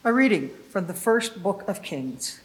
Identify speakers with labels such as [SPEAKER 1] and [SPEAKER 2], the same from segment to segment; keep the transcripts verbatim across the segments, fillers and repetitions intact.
[SPEAKER 1] A reading from the first book of Kings.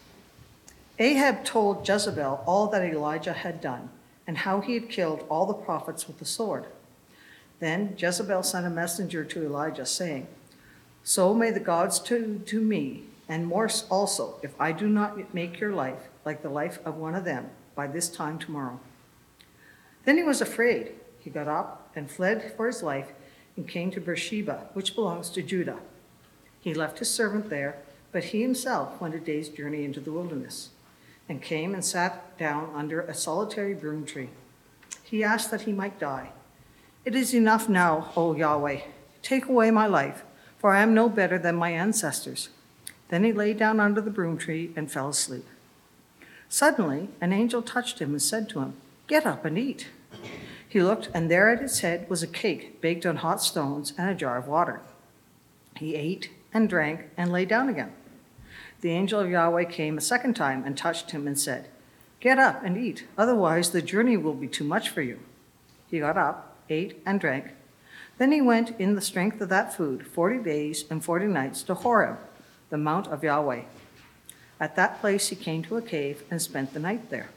[SPEAKER 1] Ahab told Jezebel all that Elijah had done and how he had killed all the prophets with the sword. Then Jezebel sent a messenger to Elijah, saying, "So may the gods do to me, and more also, if I do not make your life like the life of one of them by this time tomorrow." Then he was afraid. He got up and fled for his life and came to Beersheba, which belongs to Judah. He left his servant there, but he himself went a day's journey into the wilderness, and came and sat down under a solitary broom tree. He asked that he might die. "It is enough now, O Yahweh. Take away my life, for I am no better than my ancestors." Then he lay down under the broom tree and fell asleep. Suddenly, an angel touched him and said to him, "Get up and eat." He looked, and there at its head was a cake baked on hot stones and a jar of water. He ate and drank and lay down again. The angel of Yahweh came a second time and touched him and said, "Get up and eat, otherwise the journey will be too much for you." He got up, ate and drank. Then he went in the strength of that food forty days and forty nights to Horeb, the mount of Yahweh. At that place he came to a cave and spent the night there.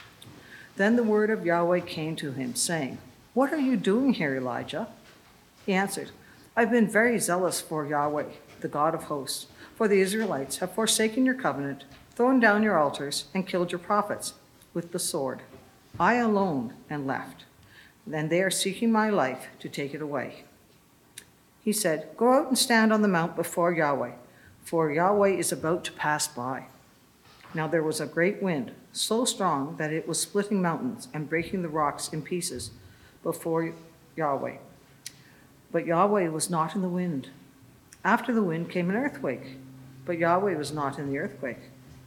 [SPEAKER 1] Then the word of Yahweh came to him, saying, "What are you doing here, Elijah?" He answered, "I've been very zealous for Yahweh, the God of hosts, for the Israelites have forsaken your covenant, thrown down your altars, and killed your prophets with the sword. I alone am left, and they are seeking my life to take it away." He said, "Go out and stand on the mount before Yahweh, for Yahweh is about to pass by." Now there was a great wind, so strong that it was splitting mountains and breaking the rocks in pieces before Yahweh. But Yahweh was not in the wind. After the wind came an earthquake, but Yahweh was not in the earthquake.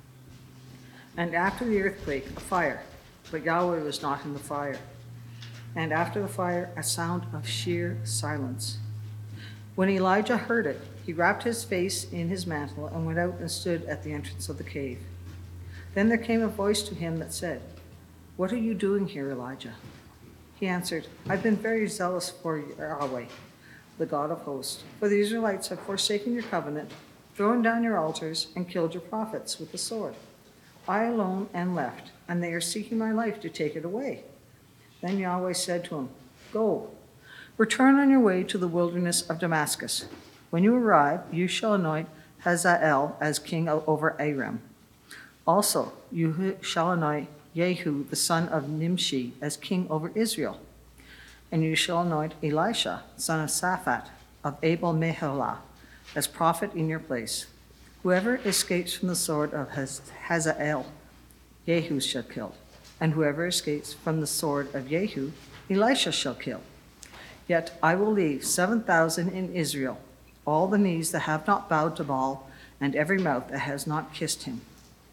[SPEAKER 1] And after the earthquake, a fire, but Yahweh was not in the fire. And after the fire, a sound of sheer silence. When Elijah heard it, he wrapped his face in his mantle and went out and stood at the entrance of the cave. Then there came a voice to him that said, "What are you doing here, Elijah?" He answered, "I've been very zealous for Yahweh, the God of hosts, for the Israelites have forsaken your covenant, thrown down your altars, and killed your prophets with the sword. I alone am left, and they are seeking my life to take it away." Then Yahweh said to him, "Go, return on your way to the wilderness of Damascus. When you arrive, you shall anoint Hazael as king over Aram. Also, you shall anoint Jehu, the son of Nimshi, as king over Israel. And you shall anoint Elisha, son of Shaphat, of Abel Meholah, as prophet in your place. Whoever escapes from the sword of Hazael, Jehu shall kill. And whoever escapes from the sword of Jehu, Elisha shall kill. Yet I will leave seven thousand in Israel, all the knees that have not bowed to Baal, and every mouth that has not kissed him."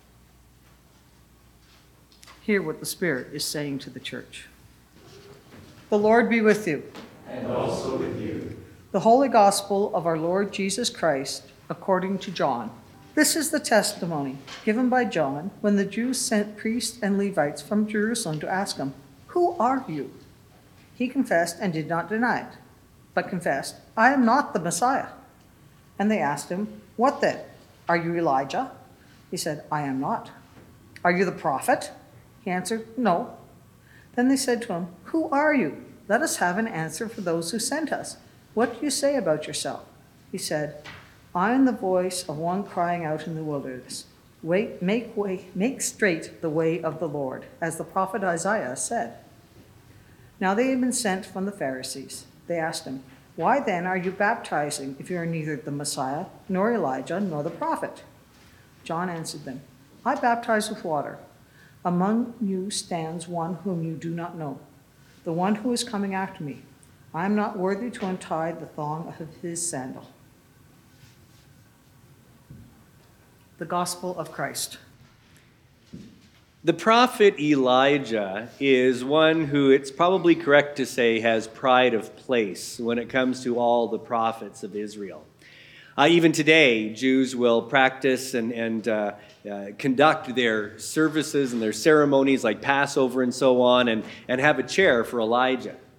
[SPEAKER 1] Hear what the Spirit is saying to the church. The Lord be with you.
[SPEAKER 2] And also with you.
[SPEAKER 1] The Holy Gospel of our Lord Jesus Christ, according to John. This is the testimony given by John when the Jews sent priests and Levites from Jerusalem to ask him, "Who are you?" He confessed and did not deny it, but confessed, "I am not the Messiah." And they asked him, "What then? Are you Elijah?" He said, "I am not." "Are you the prophet?" He answered, "No." Then they said to him, "Who are you? Let us have an answer for those who sent us. What do you say about yourself?" He said, "I am the voice of one crying out in the wilderness, Wait, make way, make straight the way of the Lord, as the prophet Isaiah said." Now they had been sent from the Pharisees. They asked him, "Why then are you baptizing if you are neither the Messiah, nor Elijah, nor the prophet?" John answered them, "I baptize with water. Among you stands one whom you do not know, the one who is coming after me. I am not worthy to untie the thong of his sandal." The Gospel of Christ.
[SPEAKER 3] The prophet Elijah is one who it's probably correct to say has pride of place when it comes to all the prophets of Israel. Uh, even today, Jews will practice and, and uh, uh, conduct their services and their ceremonies like Passover and so on, and, and have a chair for Elijah.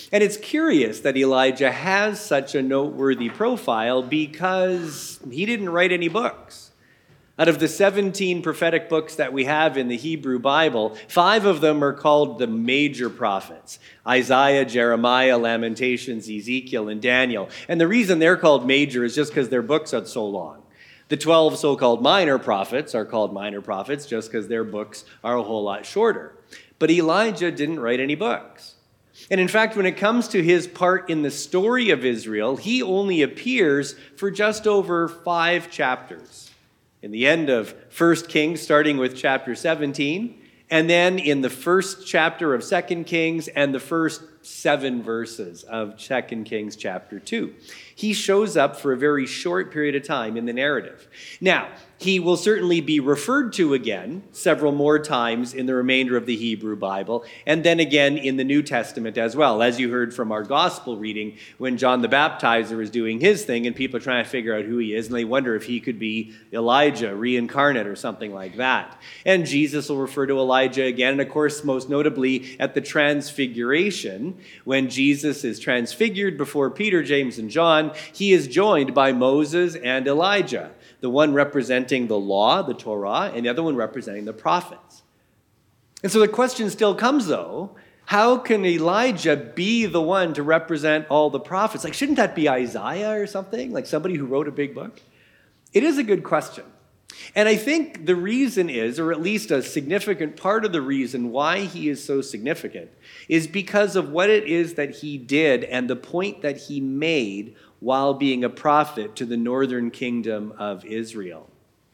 [SPEAKER 3] And it's curious that Elijah has such a noteworthy profile because he didn't write any books. Out of the seventeen prophetic books that we have in the Hebrew Bible, five of them are called the major prophets: Isaiah, Jeremiah, Lamentations, Ezekiel, and Daniel. And the reason they're called major is just because their books are so long. The twelve so-called minor prophets are called minor prophets just because their books are a whole lot shorter. But Elijah didn't write any books. And in fact, when it comes to his part in the story of Israel, he only appears for just over five chapters. In the end of First Kings, starting with chapter seventeen, and then in the first chapter of Second Kings and the first seven verses of Second Kings chapter two. He shows up for a very short period of time in the narrative. Now, he will certainly be referred to again several more times in the remainder of the Hebrew Bible, and then again in the New Testament as well, as you heard from our gospel reading when John the Baptizer is doing his thing and people are trying to figure out who he is, and they wonder if he could be Elijah reincarnate or something like that. And Jesus will refer to Elijah again, and of course, most notably at the Transfiguration, when Jesus is transfigured before Peter, James, and John, he is joined by Moses and Elijah, the one representing the law, the Torah, and the other one representing the prophets. And so the question still comes, though, how can Elijah be the one to represent all the prophets? Like, shouldn't that be Isaiah or something? Like somebody who wrote a big book? It is a good question. And I think the reason is, or at least a significant part of the reason why he is so significant, is because of what it is that he did and the point that he made while being a prophet to the northern kingdom of Israel.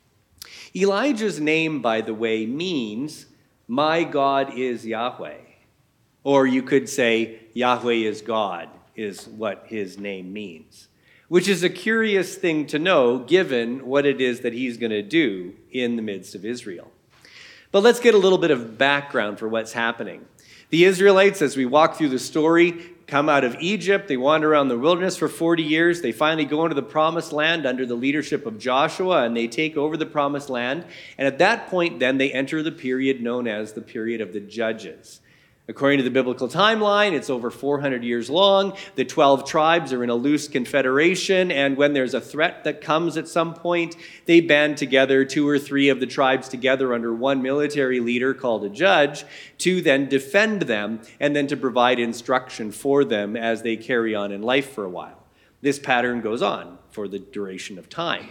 [SPEAKER 3] Elijah's name, by the way, means, "My God is Yahweh." Or you could say, "Yahweh is God," is what his name means. Which is a curious thing to know, given what it is that he's going to do in the midst of Israel. But let's get a little bit of background for what's happening. The Israelites, as we walk through the story, come out of Egypt. They wander around the wilderness for forty years. They finally go into the promised land under the leadership of Joshua, and they take over the promised land. And at that point, then, they enter the period known as the period of the Judges. According to the biblical timeline, it's over four hundred years long. The twelve tribes are in a loose confederation, and when there's a threat that comes at some point, they band together, two or three of the tribes together under one military leader called a judge, to then defend them and then to provide instruction for them as they carry on in life for a while. This pattern goes on for the duration of time.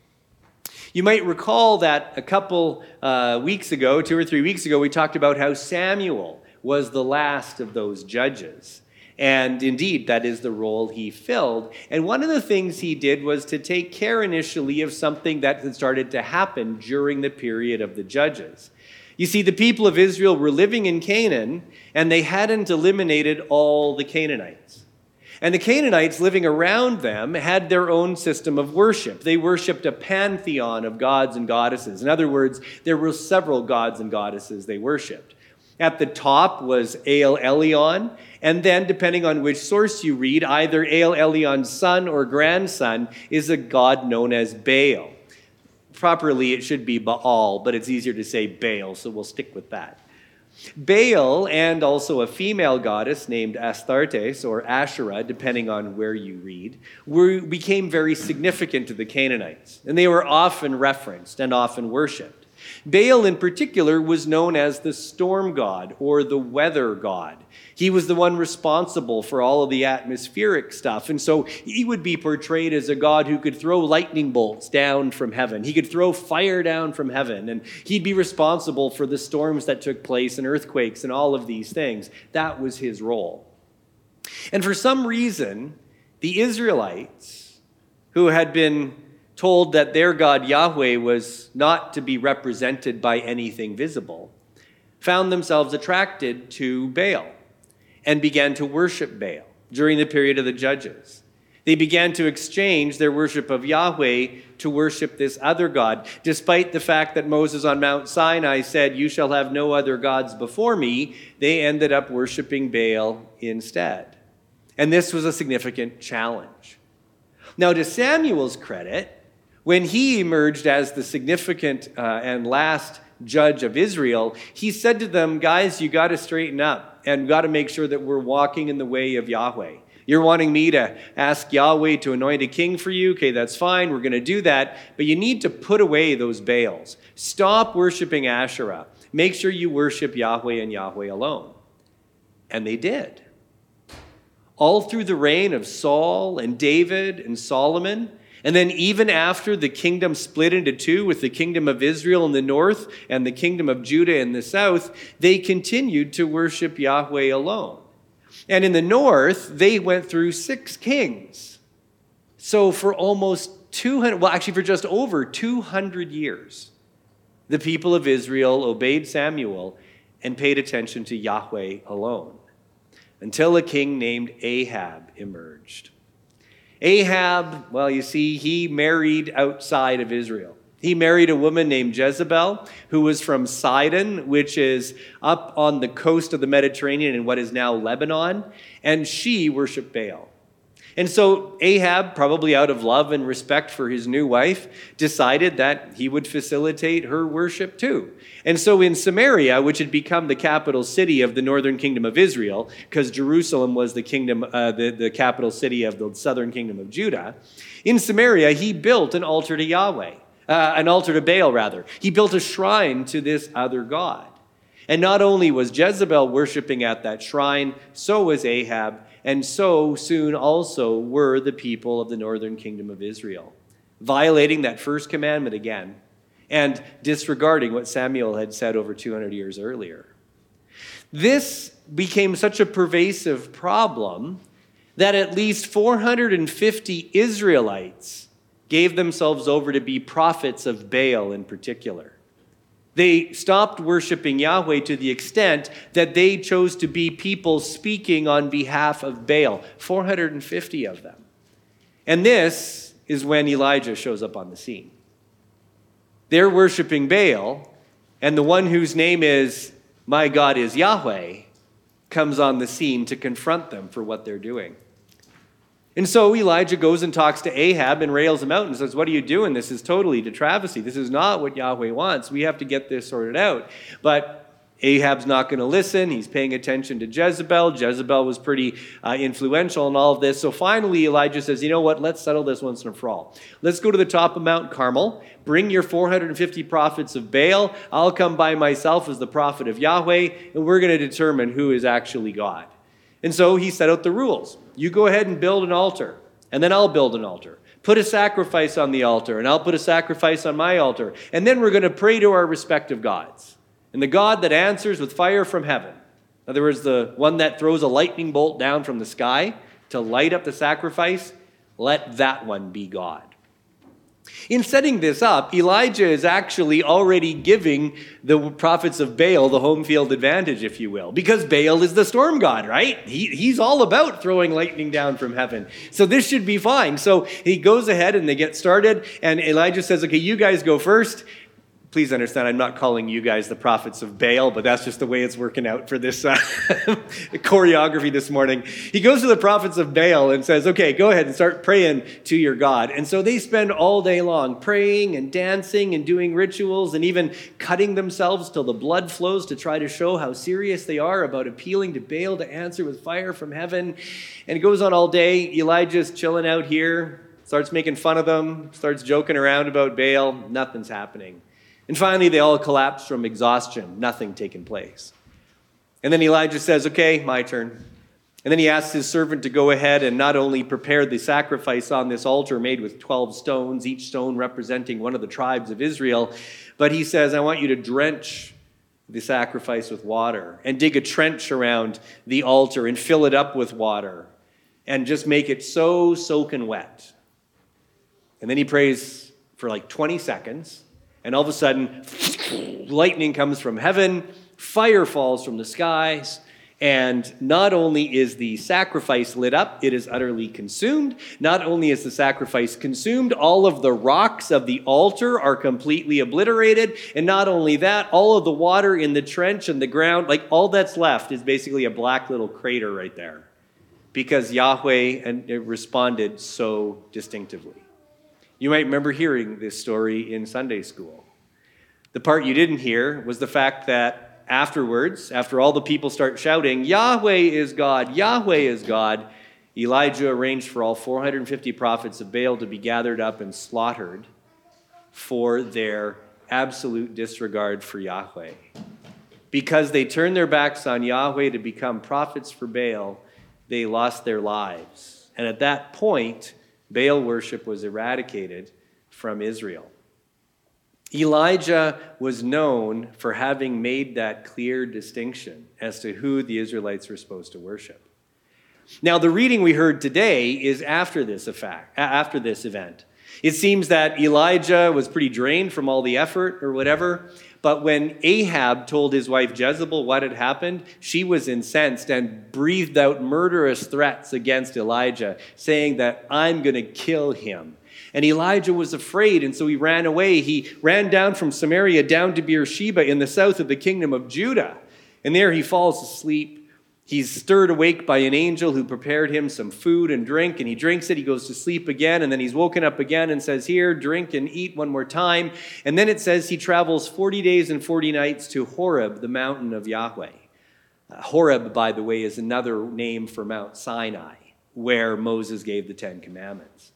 [SPEAKER 3] You might recall that a couple uh, weeks ago, two or three weeks ago, we talked about how Samuel was the last of those judges. And indeed, that is the role he filled. And one of the things he did was to take care initially of something that had started to happen during the period of the judges. You see, the people of Israel were living in Canaan, and they hadn't eliminated all the Canaanites. And the Canaanites living around them had their own system of worship. They worshipped a pantheon of gods and goddesses. In other words, there were several gods and goddesses they worshipped. At the top was El Elyon, and then, depending on which source you read, either El Elyon's son or grandson is a god known as Baal. Properly, it should be Baal, but it's easier to say Baal, so we'll stick with that. Baal, and also a female goddess named Astartes, or Asherah, depending on where you read, were, became very significant to the Canaanites, and they were often referenced and often worshipped. Baal in particular was known as the storm god or the weather god. He was the one responsible for all of the atmospheric stuff. And so he would be portrayed as a god who could throw lightning bolts down from heaven. He could throw fire down from heaven. And he'd be responsible for the storms that took place and earthquakes and all of these things. That was his role. And for some reason, the Israelites, who had been told that their God Yahweh was not to be represented by anything visible, found themselves attracted to Baal and began to worship Baal during the period of the Judges. They began to exchange their worship of Yahweh to worship this other god, despite the fact that Moses on Mount Sinai said, "You shall have no other gods before me." They ended up worshiping Baal instead. And this was a significant challenge. Now, to Samuel's credit, when he emerged as the significant uh, and last judge of Israel, he said to them, "Guys, you got to straighten up. and got to make sure that we're walking in the way of Yahweh. You're wanting me to ask Yahweh to anoint a king for you? Okay, that's fine. We're going to do that. But you need to put away those Baals. Stop worshiping Asherah. Make sure you worship Yahweh and Yahweh alone. And they did. All through the reign of Saul and David and Solomon, and then even after the kingdom split into two with the kingdom of Israel in the north and the kingdom of Judah in the south, they continued to worship Yahweh alone. And in the north, they went through six kings. So for almost two hundred, well, actually for just over two hundred years, the people of Israel obeyed Samuel and paid attention to Yahweh alone, until a king named Ahab emerged. Ahab, well, you see, he married outside of Israel. He married a woman named Jezebel, who was from Sidon, which is up on the coast of the Mediterranean in what is now Lebanon, and she worshiped Baal. And so Ahab, probably out of love and respect for his new wife, decided that he would facilitate her worship too. And so in Samaria, which had become the capital city of the northern kingdom of Israel, because Jerusalem was the kingdom, uh, the, the capital city of the southern kingdom of Judah, in Samaria he built an altar to Yahweh, uh, an altar to Baal rather. He built a shrine to this other god. And not only was Jezebel worshiping at that shrine, so was Ahab, and so soon also were the people of the northern kingdom of Israel, violating that first commandment again and disregarding what Samuel had said over two hundred years earlier. This became such a pervasive problem that at least four hundred fifty Israelites gave themselves over to be prophets of Baal in particular. They stopped worshiping Yahweh to the extent that they chose to be people speaking on behalf of Baal, four hundred fifty of them. And this is when Elijah shows up on the scene. They're worshiping Baal, and the one whose name is, "My God is Yahweh," comes on the scene to confront them for what they're doing. And so Elijah goes and talks to Ahab and rails him out and says, "What are you doing? This is totally a travesty. This is not what Yahweh wants. We have to get this sorted out." But Ahab's not going to listen. He's paying attention to Jezebel. Jezebel was pretty uh, influential in all of this. So finally Elijah says, "You know what? Let's settle this once and for all. Let's go to the top of Mount Carmel. Bring your four hundred fifty prophets of Baal. I'll come by myself as the prophet of Yahweh, and we're going to determine who is actually God." And so he set out the rules. You go ahead and build an altar, and then I'll build an altar. Put a sacrifice on the altar, and I'll put a sacrifice on my altar. And then we're going to pray to our respective gods. And the God that answers with fire from heaven, in other words, the one that throws a lightning bolt down from the sky to light up the sacrifice, let that one be God. In setting this up, Elijah is actually already giving the prophets of Baal the home field advantage, if you will, because Baal is the storm god, right? He, he's all about throwing lightning down from heaven. So this should be fine. So he goes ahead and they get started, and Elijah says, "Okay, you guys go first." Please understand, I'm not calling you guys the prophets of Baal, but that's just the way it's working out for this uh, choreography this morning. He goes to the prophets of Baal and says, "Okay, go ahead and start praying to your God." And so they spend all day long praying and dancing and doing rituals and even cutting themselves till the blood flows to try to show how serious they are about appealing to Baal to answer with fire from heaven. And it goes on all day. Elijah's chilling out here, starts making fun of them, starts joking around about Baal. Nothing's happening. And finally, they all collapse from exhaustion, nothing taking place. And then Elijah says, "Okay, my turn." And then he asks his servant to go ahead and not only prepare the sacrifice on this altar made with twelve stones, each stone representing one of the tribes of Israel, but he says, "I want you to drench the sacrifice with water and dig a trench around the altar and fill it up with water and just make it so soaking wet." And then he prays for like twenty seconds. And all of a sudden, lightning comes from heaven, fire falls from the skies, and not only is the sacrifice lit up, it is utterly consumed. Not only is the sacrifice consumed, all of the rocks of the altar are completely obliterated. And not only that, all of the water in the trench and the ground, like all that's left is basically a black little crater right there, because Yahweh responded so distinctively. You might remember hearing this story in Sunday school. The part you didn't hear was the fact that afterwards, after all the people start shouting, Yahweh is God, Yahweh is God, Elijah arranged for all four hundred fifty prophets of Baal to be gathered up and slaughtered for their absolute disregard for Yahweh. Because they turned their backs on Yahweh to become prophets for Baal, they lost their lives. And at that point, Baal worship was eradicated from Israel. Elijah was known for having made that clear distinction as to who the Israelites were supposed to worship. Now, the reading we heard today is after this effect, after this event. It seems that Elijah was pretty drained from all the effort or whatever, but when Ahab told his wife Jezebel what had happened, she was incensed and breathed out murderous threats against Elijah, saying that I'm going to kill him. And Elijah was afraid, and so he ran away. He ran down from Samaria down to Beersheba in the south of the kingdom of Judah. And there he falls asleep. He's stirred awake by an angel who prepared him some food and drink, and he drinks it. He goes to sleep again, and then he's woken up again and says, here, drink and eat one more time. And then it says he travels forty days and forty nights to Horeb, the mountain of Yahweh. Uh, Horeb, by the way, is another name for Mount Sinai, where Moses gave the Ten Commandments.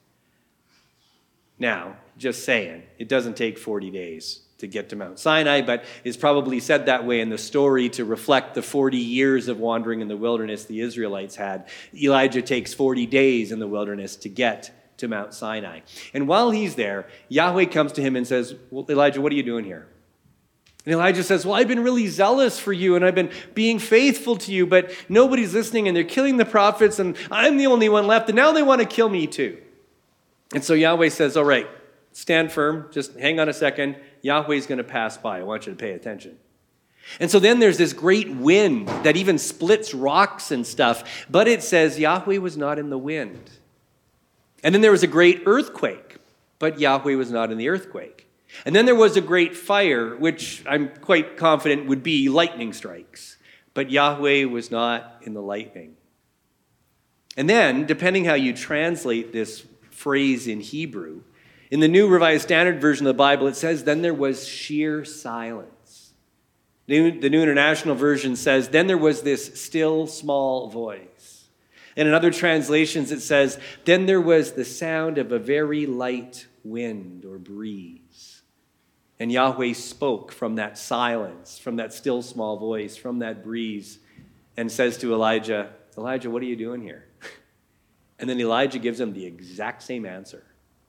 [SPEAKER 3] Now, just saying, it doesn't take forty days to get to Mount Sinai, but is probably said that way in the story to reflect the forty years of wandering in the wilderness the Israelites had. Elijah takes forty days in the wilderness to get to Mount Sinai. And while he's there, Yahweh comes to him and says, well, Elijah, what are you doing here? And Elijah says, well, I've been really zealous for you, and I've been being faithful to you, but nobody's listening, and they're killing the prophets, and I'm the only one left, and now they want to kill me too. And so Yahweh says, all right, stand firm, just hang on a second. Yahweh's going to pass by. I want you to pay attention. And so then there's this great wind that even splits rocks and stuff, but it says Yahweh was not in the wind. And then there was a great earthquake, but Yahweh was not in the earthquake. And then there was a great fire, which I'm quite confident would be lightning strikes, but Yahweh was not in the lightning. And then, depending how you translate this phrase in Hebrew, in the New Revised Standard Version of the Bible, it says, then there was sheer silence. The New International Version says, then there was this still small voice. And in other translations, it says, then there was the sound of a very light wind or breeze. And Yahweh spoke from that silence, from that still small voice, from that breeze, and says to Elijah, Elijah, what are you doing here? And then Elijah gives him the exact same answer.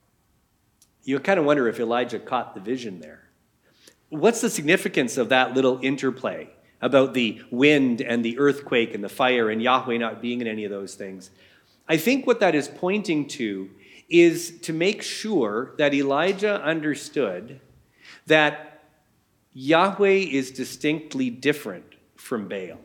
[SPEAKER 3] You kind of wonder if Elijah caught the vision there. What's the significance of that little interplay about the wind and the earthquake and the fire and Yahweh not being in any of those things? I think what that is pointing to is to make sure that Elijah understood that Yahweh is distinctly different from Baal.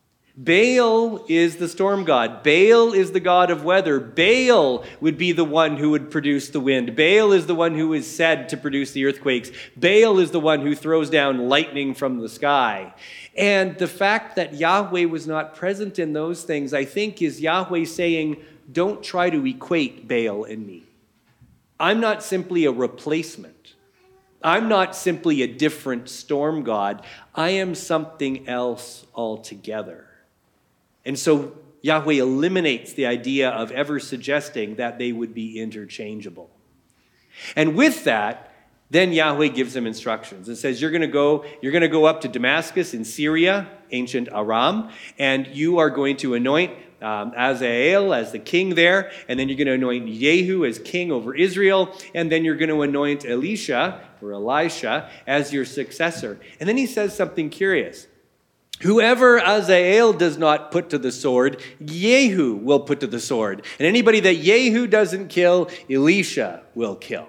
[SPEAKER 3] Baal is the storm god. Baal is the god of weather. Baal would be the one who would produce the wind. Baal is the one who is said to produce the earthquakes. Baal is the one who throws down lightning from the sky. And the fact that Yahweh was not present in those things, I think, is Yahweh saying, don't try to equate Baal and me. I'm not simply a replacement. I'm not simply a different storm god. I am something else altogether. And so Yahweh eliminates the idea of ever suggesting that they would be interchangeable. And with that, then Yahweh gives them instructions and says, you're going to go, you're going to go up to Damascus in Syria, ancient Aram, and you are going to anoint um, Azael as the king there, and then you're going to anoint Jehu as king over Israel, and then you're going to anoint Elisha, or Elisha, as your successor. And then he says something curious. Whoever Azael does not put to the sword, Jehu will put to the sword. And anybody that Jehu doesn't kill, Elisha will kill.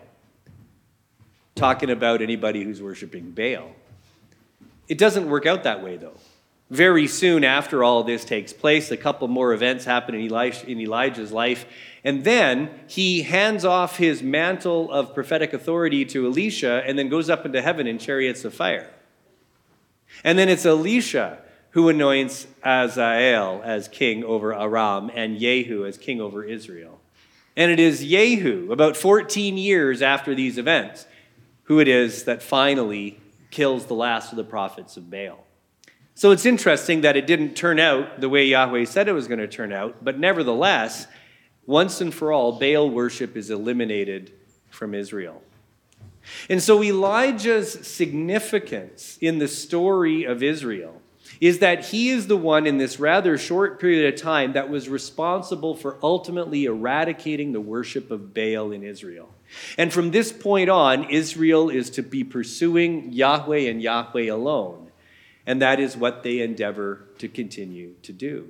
[SPEAKER 3] Talking about anybody who's worshiping Baal. It doesn't work out that way, though. Very soon after all this takes place, a couple more events happen in, Elisha, in Elijah's life. And then he hands off his mantle of prophetic authority to Elisha and then goes up into heaven in chariots of fire. And then it's Elisha who anoints Azael as king over Aram and Jehu as king over Israel. And it is Jehu, about fourteen years after these events, who it is that finally kills the last of the prophets of Baal. So it's interesting that it didn't turn out the way Yahweh said it was going to turn out, but nevertheless, once and for all, Baal worship is eliminated from Israel. And so Elijah's significance in the story of Israel is that he is the one in this rather short period of time that was responsible for ultimately eradicating the worship of Baal in Israel. And from this point on, Israel is to be pursuing Yahweh and Yahweh alone. And that is what they endeavor to continue to do.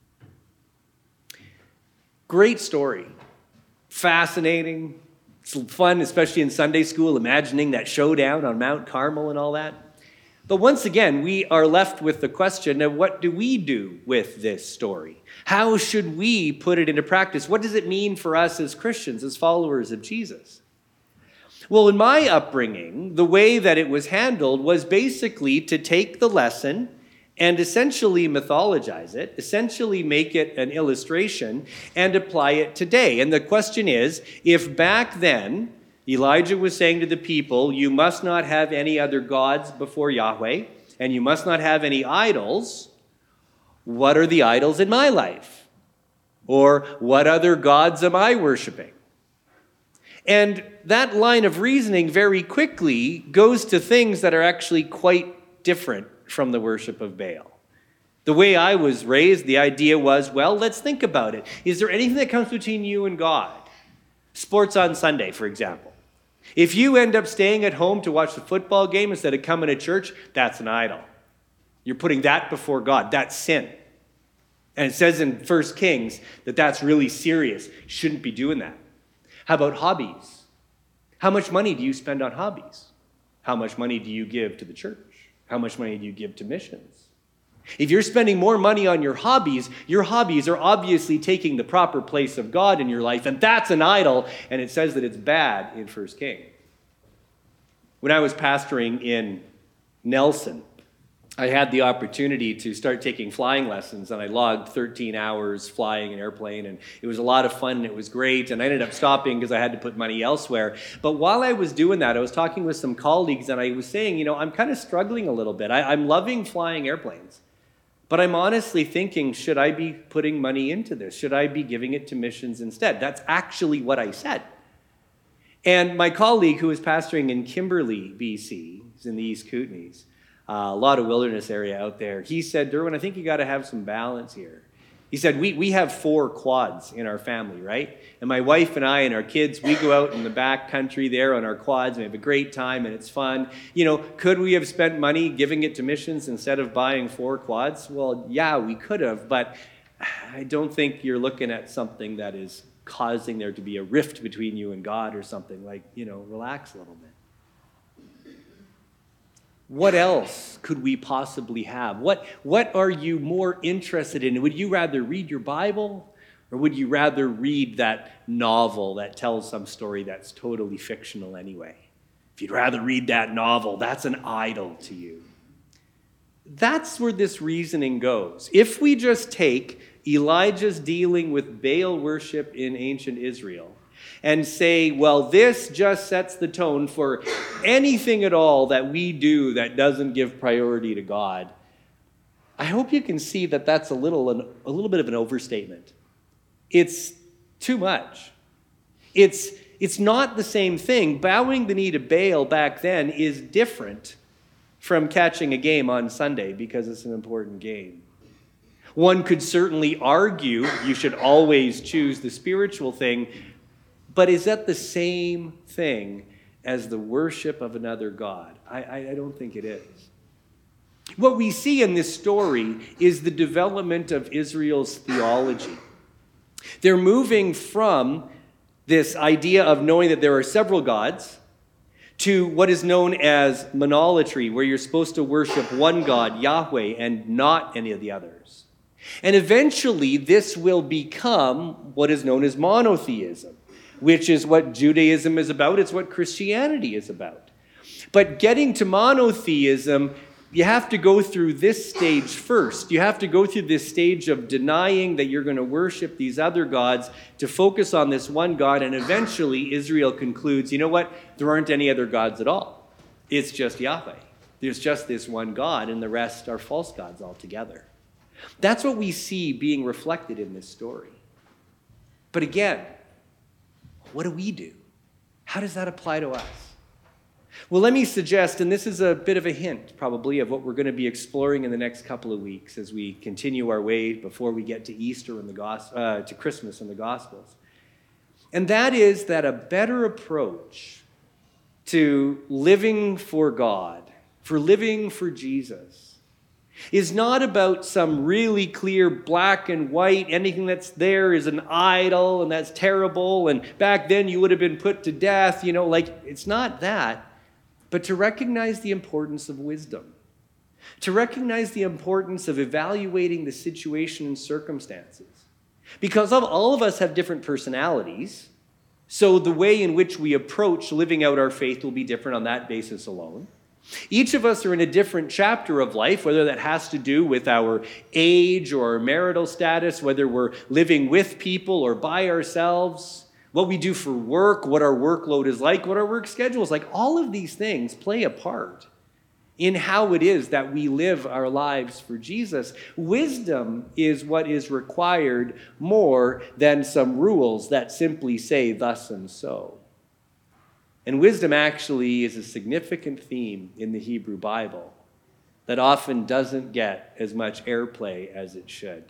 [SPEAKER 3] Great story. Fascinating. It's fun, especially in Sunday school, imagining that showdown on Mount Carmel and all that. But once again, we are left with the question of what do we do with this story? How should we put it into practice? What does it mean for us as Christians, as followers of Jesus? Well, in my upbringing, the way that it was handled was basically to take the lesson and essentially mythologize it, essentially make it an illustration, and apply it today. And the question is, if back then Elijah was saying to the people, you must not have any other gods before Yahweh, and you must not have any idols, what are the idols in my life? Or what other gods am I worshiping? And that line of reasoning very quickly goes to things that are actually quite different from the worship of Baal. The way I was raised, the idea was, well, let's think about it. Is there anything that comes between you and God? Sports on Sunday, for example. If you end up staying at home to watch the football game instead of coming to church, that's an idol. You're putting that before God. That's sin. And it says in First Kings that that's really serious. You shouldn't be doing that. How about hobbies? How much money do you spend on hobbies? How much money do you give to the church? How much money do you give to missions? If you're spending more money on your hobbies, your hobbies are obviously taking the proper place of God in your life, and that's an idol, and it says that it's bad in First Kings. When I was pastoring in Nelson, I had the opportunity to start taking flying lessons, and I logged thirteen hours flying an airplane, and it was a lot of fun, and it was great, and I ended up stopping because I had to put money elsewhere. But while I was doing that, I was talking with some colleagues, and I was saying, you know, I'm kind of struggling a little bit. I, I'm loving flying airplanes, but I'm honestly thinking, should I be putting money into this? Should I be giving it to missions instead? That's actually what I said. And my colleague who was pastoring in Kimberley, B C, he's in the East Kootenays, Uh, a lot of wilderness area out there. He said, Derwin, I think you got to have some balance here. He said, we, we have four quads in our family, right? And my wife and I and our kids, we go out in the back country there on our quads and we have a great time and it's fun. You know, could we have spent money giving it to missions instead of buying four quads? Well, yeah, we could have, but I don't think you're looking at something that is causing there to be a rift between you and God or something. Like, you know, relax a little bit. What else could we possibly have? What, what are you more interested in? Would you rather read your Bible, or would you rather read that novel that tells some story that's totally fictional anyway? If you'd rather read that novel, that's an idol to you. That's where this reasoning goes. If we just take Elijah's dealing with Baal worship in ancient Israel and say, well, this just sets the tone for anything at all that we do that doesn't give priority to God, I hope you can see that that's a little, a little bit of an overstatement. It's too much. It's, it's not the same thing. Bowing the knee to Baal back then is different from catching a game on Sunday because it's an important game. One could certainly argue you should always choose the spiritual thing, but is that the same thing as the worship of another God? I, I, I don't think it is. What we see in this story is the development of Israel's theology. They're moving from this idea of knowing that there are several gods to what is known as monolatry, where you're supposed to worship one God, Yahweh, and not any of the others. And eventually, this will become what is known as monotheism, which is what Judaism is about. It's what Christianity is about. But getting to monotheism, you have to go through this stage first. You have to go through this stage of denying that you're going to worship these other gods to focus on this one God. And eventually, Israel concludes, you know what? There aren't any other gods at all. It's just Yahweh. There's just this one God, and the rest are false gods altogether. That's what we see being reflected in this story. But again, what do we do? How does that apply to us? Well, let me suggest, and this is a bit of a hint probably of what we're going to be exploring in the next couple of weeks as we continue our way before we get to Easter and the gos- uh, to Christmas and the Gospels. And that is that a better approach to living for God, for living for Jesus, is not about some really clear black and white, anything that's there is an idol and that's terrible, and back then you would have been put to death, you know, like it's not that, but to recognize the importance of wisdom, to recognize the importance of evaluating the situation and circumstances. Because of, all of us have different personalities, so the way in which we approach living out our faith will be different on that basis alone. Each of us are in a different chapter of life, whether that has to do with our age or our marital status, whether we're living with people or by ourselves, what we do for work, what our workload is like, what our work schedule is like. All of these things play a part in how it is that we live our lives for Jesus. Wisdom is what is required more than some rules that simply say thus and so. And wisdom actually is a significant theme in the Hebrew Bible that often doesn't get as much airplay as it should.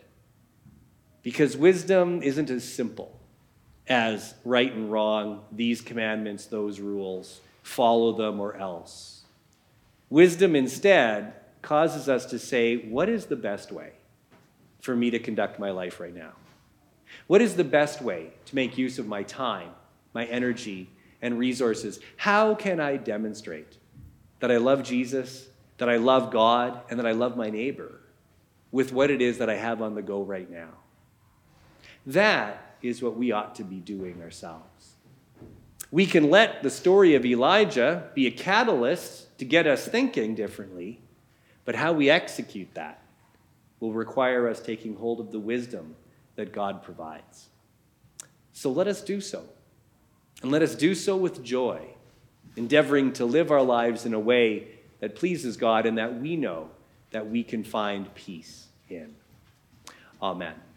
[SPEAKER 3] Because wisdom isn't as simple as right and wrong, these commandments, those rules, follow them or else. Wisdom instead causes us to say, what is the best way for me to conduct my life right now? What is the best way to make use of my time, my energy, and resources? How can I demonstrate that I love Jesus, that I love God, and that I love my neighbor with what it is that I have on the go right now? That is what we ought to be doing ourselves. We can let the story of Elijah be a catalyst to get us thinking differently, but how we execute that will require us taking hold of the wisdom that God provides. So let us do so. And let us do so with joy, endeavoring to live our lives in a way that pleases God and that we know that we can find peace in. Amen.